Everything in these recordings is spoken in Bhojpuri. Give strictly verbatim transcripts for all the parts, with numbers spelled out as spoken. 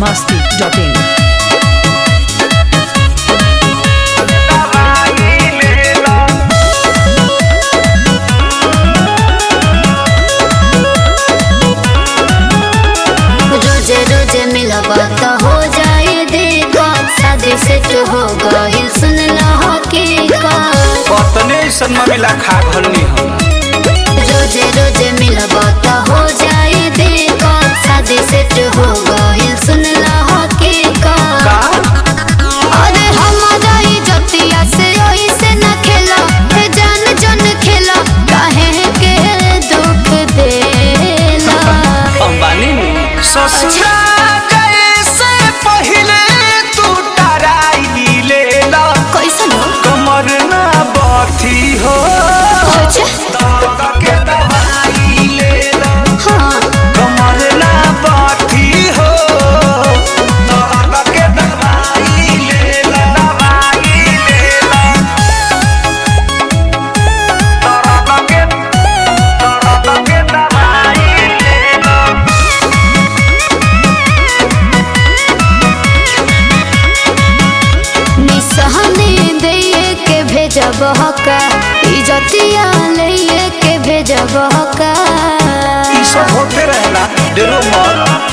Masti dot in. रोजे रोजे मिलबा तो हो जाए देखा शादी सेट हो गइल सुन ना हकीका पतने सन मिला खा घलनी हम रोजे रोजे मिलबा तो हो जाए देखा शादी सेट हो गइल सुन ना हकीका अरे हमारा इज्जतिया से ओइसे न खेला हे जान जन खेला काहे के दुख देला अंबानी ससुरा गए से पहले तू टराई लेला कैसन हो कमर ना बाथी हो दर्द के दवाई लेला हाँ कमर ना बाथी हो दर्द के दवाई लेला दवाई लेला दर्द के दर्द के दवाई लेला निसहने दे के भेजब हका इज्जतिया ले के भेजब हका ई सब होते रहला डेरो मत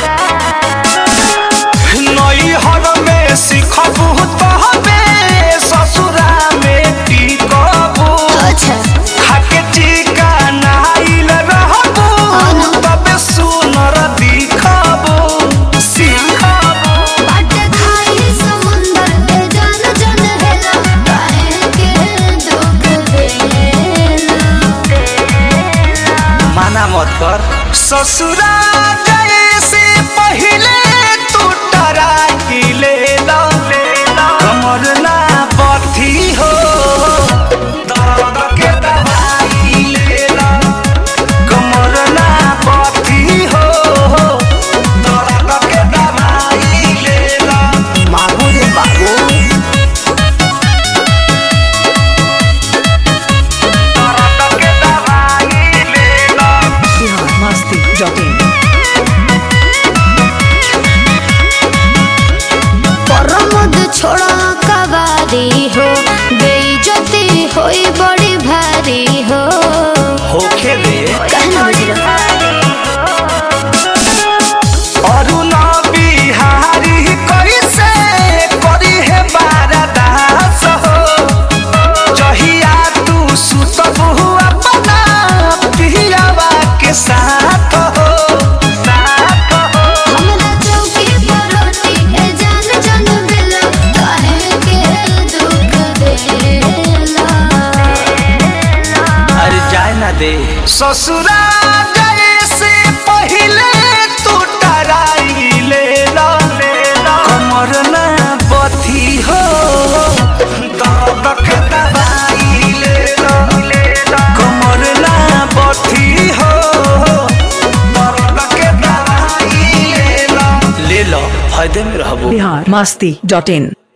नई हर में सिखबू तो हमें ससुरा में टिकबू अच्छा खाके टीका नाइल रहबू तबे सुनर दिखबू सिखबू बाट खाई समुंदर के जान जन हेला काहे के दुख देला माना मत कर ससुरा गए से पहले तू टराई लेला कमर ना बथी हो दर्द के दवाई लेला कमर ना बथी हो दर्द के दवाई लेला बाबू रे बाबू दर्द के दवाई लेला मस्ती डॉट इन। परमद छोड़ा कबारी हो बेइज्जती होई बड़ी भारी हो होखे दे कहना बुझलो अरुणा बिहारी कैसे करी है बारदास हो जहिया तू सुतबू अपना पियावा के साथ हो साथ हो हमरा चौकी पर रोटी ए जान जन बेला काहे के दुख देला अरे जाए ना दे ससुरा गए से पहले तू टराई लेला कमर ना बथी हो दर्द के दवाई लेला कमर ना बथी हो दर्द के दवाई लेला ले लो फायदे में रहबो बिहार मस्ती डॉट इन।